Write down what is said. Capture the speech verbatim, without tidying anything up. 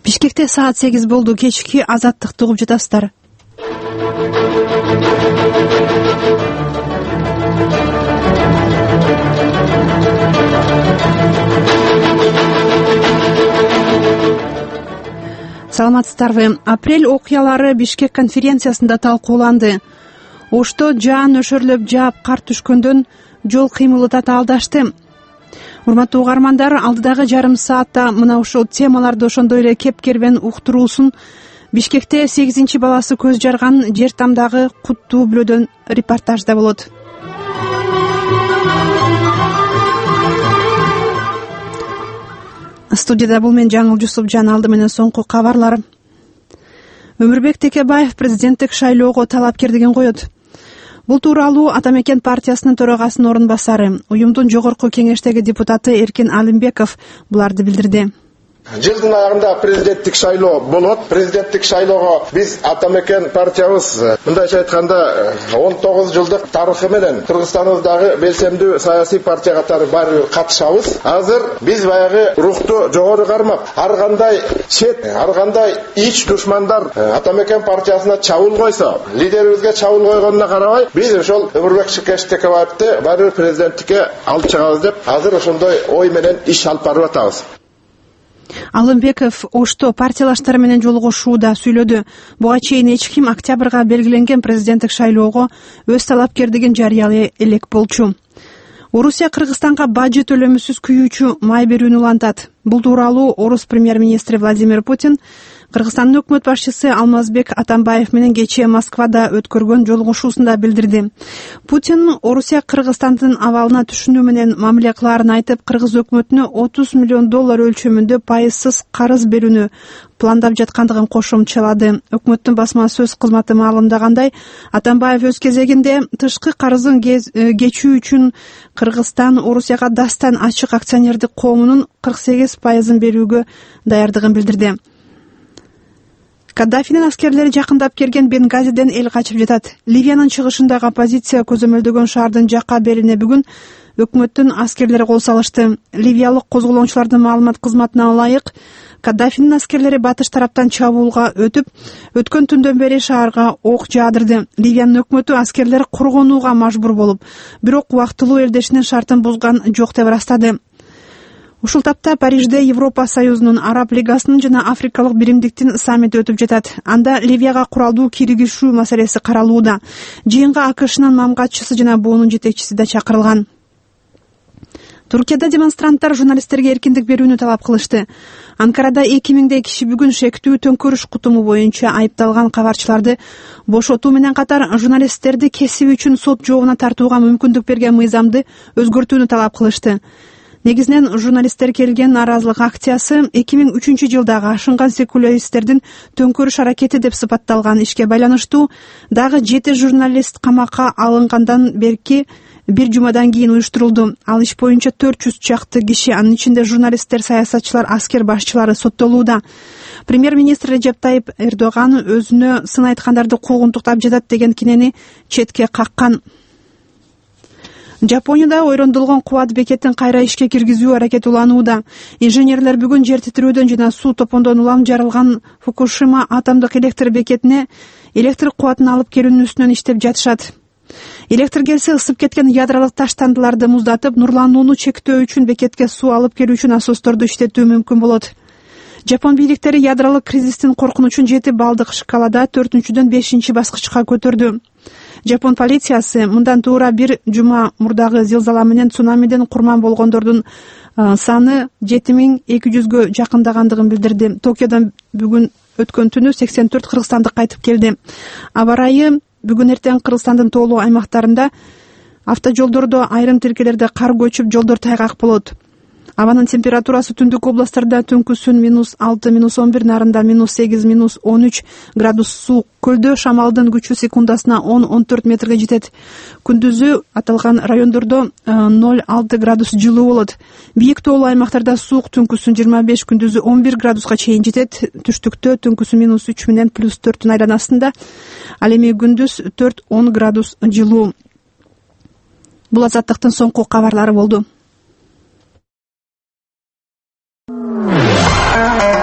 Бишкекте саат сегиз болду. Кечки Азаттыкты угуп жатасыздар. Саламатсыздарбы? Апрель окуялары Бишкек конференциясында талкууланды. Ошто жаан өшөрлөп жаап кар түшкөндөн жол кыймылы татаалдашты. Урматтуу угармандар, алдыдагы жарым саатта мына ушул темаларды ошондой эле кепкербен уктуруусун Бишкекте сегизинчи баласы көз жарган жер тамдагы куттуу бүлөдөн репортажда болот. Студияда бул мен Жаңыл Жусупжан, алды менен соңку кабарлар. Өмүрбек Текебаев президенттик шайлоого талапкерлигин коет. Бул тууралуу Атамекен партиясынын төрагасынын орун басары, уюмдун жогорку кеңештеги депутаты Эркин Алимбеков буларды билдирди. Жылдын аягында президенттик шайлоо болот. Президенттик шайлоого биз Атамекен партиябыз мындайча айтканда он тогуз жылдык тарыхы менен Кыргызстаныбыздагы белсемдүү саясий партия катары баары катышабыз. Азыр биз баягы рухту жогору кармап, ар кандай чет, ар кандай ич душмандар Атамекен партиясына чабуул койсо, лидерибизге чабуул койгонуна карабай, биз ошол Өмүрбек Текебаевди баары президенттикке алып чыгабыз деп азыр ошондой ой менен иш алып барып атабыз. Алымбеков Ошто партиялаштары менен жолугушууда сүйлөдү. Буга чейин эч ким октябрга белгиленген президенттик шайлоого өз талапкерлигин жарыялай элек болчу. Орусия Кыргызстанга бажы төлөмүсүз күйүүчү май берүүнү улантат. Бул тууралуу Орус премьер-министри Владимир Путин Кыргызстандын өкмөт башчысы Алмазбек Атамбаев менен кечээ Москвада өткөргөн жолугушуусунда билдирди. Путин Орусия Кыргызстандын абалына түшүнүү менен мамиле кылаарын айтып, Кыргыз өкмөтүнө отуз миллион доллар өлчөмүндө пайызсыз карыз берүүнү пландап жаткандыгын кошумчалады. Өкмөттүн басма сөз кызматы маалымдагандай, Атамбаев өз кезегинде тышкы карызын кечүү үчүн Кыргызстан Орусияга дастан ачык акционердик коомунун кырк сегиз пайызын берүүгө даярдыгын билдирди. Каддафинин аскерлери жакындап келген Бенгазиден эл качып жатат. Ливиянын чыгышындагы оппозиция көзөмөлдөгөн шаардын жакка белине бүгүн өкмөттүн аскерлери кол салышты. Ливиялык козголоочулардын маалымат кызматына ылайык, Каддафинин аскерлери батыш тараптан чабуулга өтүп, өткөн түндөн бери шаарга ок жаадырды. Ливиянын өкмөтү аскерлери коргонууга мажбур болуп, бирок убактылуу элдешинин шартын бузган жок деп ырастады. Ушул тапта Парижде Европа Союзунун, Араб Лигасынын жана Африкалык биримдиктин саммити өтүп жатат. Анда Ливияга куралдуу киргизүү маселеси каралууда. Жыйынга АКШнын мамгатчысы жана буунун жетекчиси да чакырылган. Туркияда демонстранттар журналисттерге эркиндик берүүнү талап кылышты. Анкарада эки миңдей киши бүгүн шектүү төңкөрүш кутуму боюнча айыпталган кабарчыларды бошотуу менен катар журналисттерди кесиби үчүн сот жообуна тартууга мүмкүндүк берген мыйзамды өзгөртүүнү талап кылышты. Негизинен журналисттер келген нааразылык акциясы эки миң үчүнчү жылдагы ашынган секуларисттердин төңкөрүш аракети деп сыпатталган. Ишке байланыштуу дагы жети журналист камакка алынгандан берки бир жумадан кийин уюштурулду. Ал иш боюнча төрт жүз чакты киши, анын ичинде журналисттер, саясатчылар, аскер башчылары соттолууда. Премьер-министр Режеп Тайип Эрдоган өзүнө сын айткандарды куугунтуктап жатат деген кинени четке каккан. Жапонияда ойрондолгон кубат бекетин кайра ишке киргизүү аракети уланууда. Инженерлер бүгүн жер титирөөдөн жана суу топондон улам жарылган Фукушима атомдук электр бекетине электр кубатын алып келүүнүн үстүнөн иштеп жатышат. Электр келсе ысып кеткен ядролук таштандыларды муздатып, нурланууну чектөө үчүн бекетке суу алып келүү үчүн насосторду иштетүү мүмкүн болот. Жапон бийликтери ядролук кризистин коркунучун жети балдык шкалада төртүнчүдөн бешинчи баскычка көтөрдү. Жапон полициясы мындан туура бир жума мурдагы зилзала менен цунамиден курман болгондордун саны жети миң эки жүзгө жакындагандыгын билдирди. Токиодон бүгүн өткөн түнү сексен төрт кыргызстандык кайтып келди. Аба ырайы бүгүн эртең Кыргызстандын тоолуу аймактарында автожолдордо айрым тилкелерде кар көчүп, жолдор тайгак болот. Абанын температурасы түндүк областтарда түнкүсүн минус алты, минус он бир, нарында минус сегиз, минус он үч градус суук. Көлдө шамалдын күчү секундасына он он төрт метрге жетет. Күндүзү аталган райондордо ноль алты градус жылуу болот. Бийик тоолуу аймактарда суук түнкүсүн жыйырма беш, күндүзү он бир градуска чейин жетет. Түштүктө түнкүсү минус үч менен плюс төрттүн айланасында. Ал эми күндүз төрт он градус жылуу. Бул азаттыктын соңку кабарлары болду.